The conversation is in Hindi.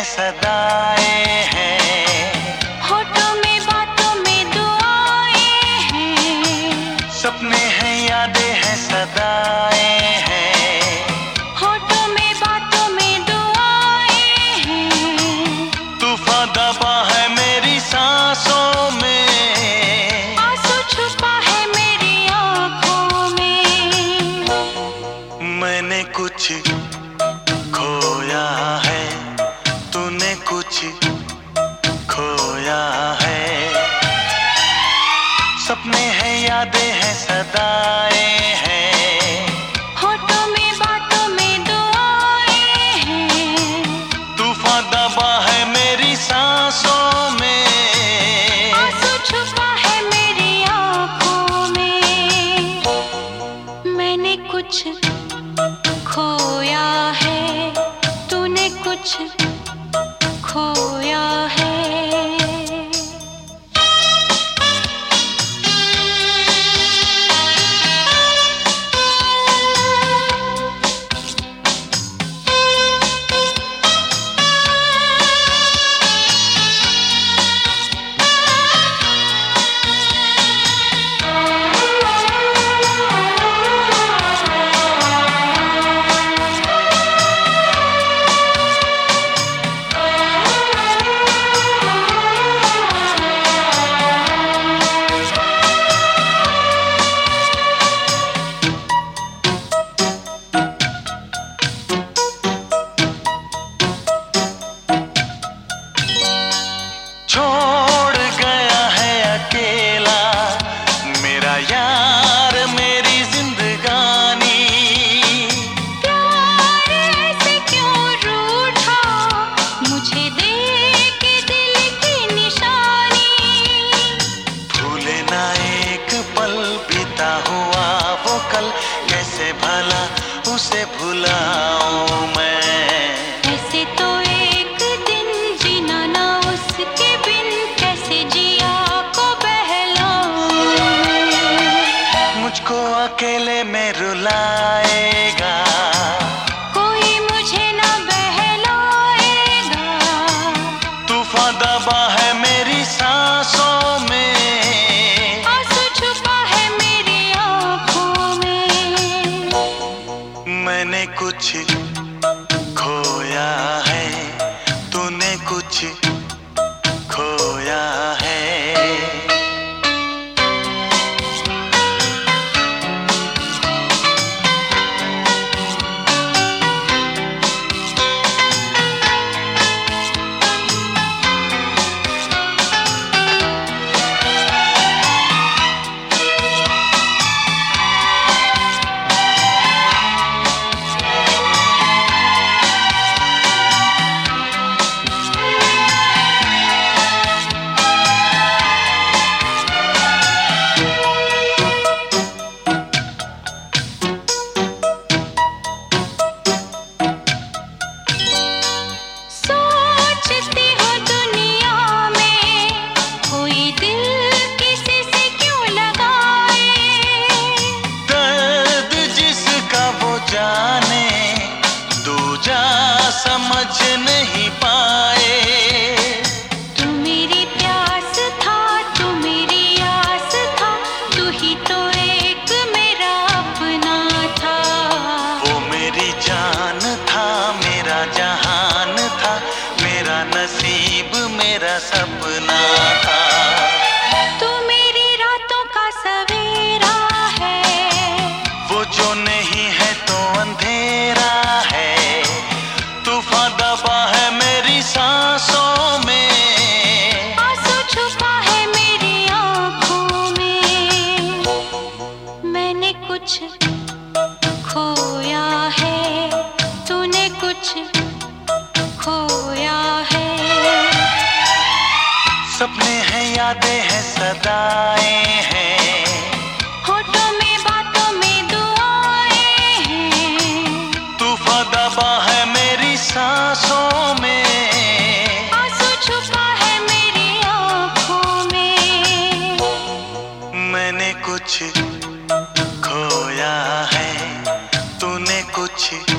हैं सदाएं हैं, होठों में बातों में दुआएं हैं, सपने हैं यादें हैं सदाएं हैं, होठों में बातों में दुआएं हैं, तूफान दबा है मेरी सांसों में, आंसू छुपा है मेरी आँखों में। मैंने कुछ खोया है, तूने कुछ खोया है, सपने हैं यादें हैं सदाएं हैं, होठों में बातों में दुआएं हैं, तूफान दबा है मेरी सांसों में, आंसू छुपा है मेरी आँखों में। मैंने कुछ खोया है, तूने कुछ खोया है। छोड़ गया है अकेला मेरा यार मेरी जिंदगानी, प्यार ऐसे क्यों रूठा, मुझे दे के दिल की निशानी। भूले ना एक पल बीता हुआ वो कल, कैसे भला उसे भुलाऊं मैं। ऐसे तो एक दिन जीना ना उसके बिन, कैसे जिया को बहलाऊं। मुझको अकेले में रुलाएगा, कोई मुझे ना बहलाएगा, तूफान दबा है मेरी सांसों में, आंसू छुपा है मेरी आँखों में। मैंने कुछ खोया है, तूने कुछ खोया है। सोचती हूँ दुनिया में कोई दिल किसी से क्यों लगाए, दर्द जिसका वो जाने, दूजा समझ नहीं पाए। तू मेरी प्यास था, तू मेरी आस था, तू ही तो एक मेरा अपना था। वो मेरी जान था, मेरा जहान था, मेरा नसीब मेरा सपना था। तू मेरी रातों का सवेरा है, वो जो नहीं है तो अंधेरा है, तूफान दबा है मेरी सांसों में, आंसू छुपा है मेरी आँखों में। मैंने कुछ खोया है, तूने कुछ खोया है, सपने हैं यादें हैं सदाएं हैं, होठों में बातों में दुआएं हैं, तूफान दबा है मेरी सांसों में, आंसू छुपा है मेरी आँखों में। मैंने कुछ खोया है, तूने कुछ